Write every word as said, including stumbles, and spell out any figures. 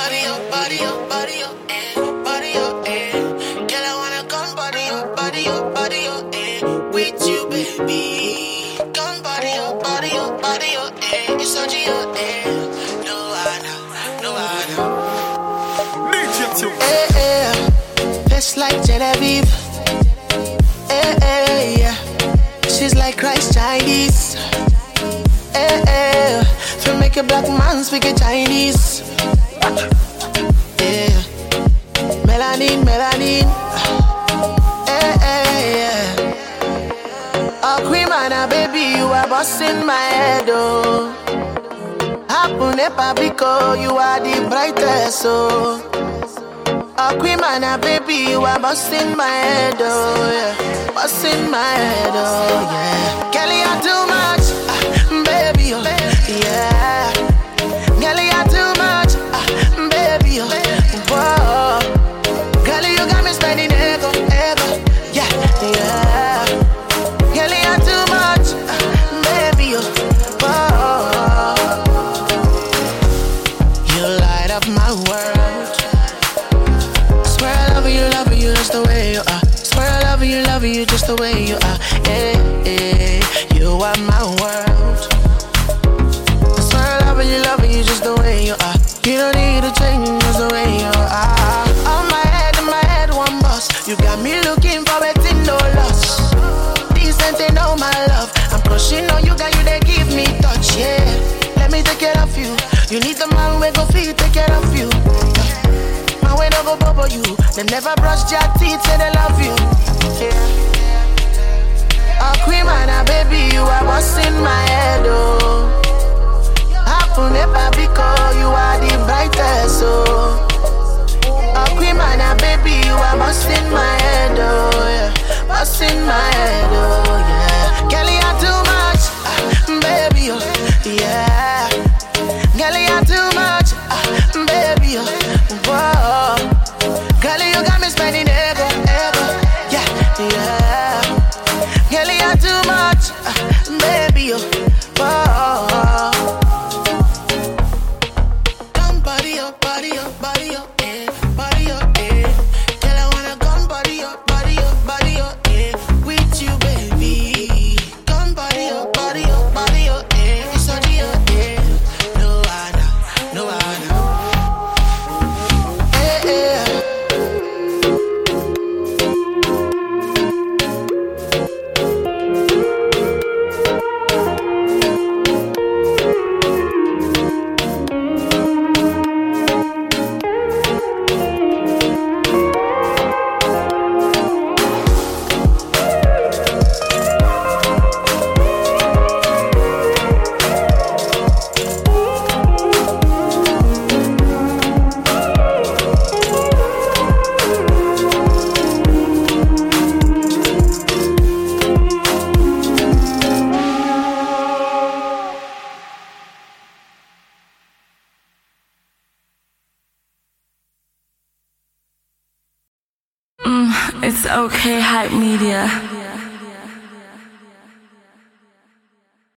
body up, body up, body up, eh, body up, eh. Girl, I wanna come body up, body up, body up, eh, with you, baby. Come body up, body up, body up, eh. It's so G O, eh. No, I know, no, I know. Eh, eh. Face like Genevieve. Eh, eh, yeah. She's like Christ Chinese. Eh, eh. Feel make a black man speak a Chinese. Yeah. Melanin, melanin. Eh, eh, yeah. Oh, queen man, baby, you are busting my head, oh. Happen nepa because you are the brightest, oh. Oh, queen man, baby, you are busting my head, oh, yeah. Busting my head, oh, yeah. Kelly, you too much, ah, baby, oh, yeah. Kelly, you too much, ah, baby, oh, whoa. Kelly, you got me spending ego, ego, yeah, yeah. Kelly, you too much, ah, baby, oh, whoa. You light up my world. Just the way you are. Swear I love you, love you just the way you are. Hey, hey, you are my world. Swear I love you, love you just the way you are. You don't need to change just the way you are. On my head, in my head, one boss. You got me looking for it in no loss. Decent ain't know my love. I'm crushing on you, got you, they give me touch, yeah. Let me take care of you. You need the man we go feed, take care of you. Man we don't go bubble you. They never brush their teeth, say they love you. Yeah. Oh, queen man, baby, you are busting my head, oh. Happen never because you are the brightest, oh. Oh, queen man, baby, you are busting my head, oh, yeah. Busting my head, oh, yeah. Kelly, you too much, ah, baby, oh, yeah. Kelly, you too much, ah, baby, oh, whoa. Girl, you got me spending ego, ego, yeah, yeah. Girl, you too much, uh, baby, oh, oh. Come body up, body up, body up, eh, body up, eh. Girl, I wanna come body up, body up, body up, eh, with you, baby. Come body up, body up, body up, eh. It's so G O, eh. No, I know, no, I know. Eh, eh. It's okay, Hype Media.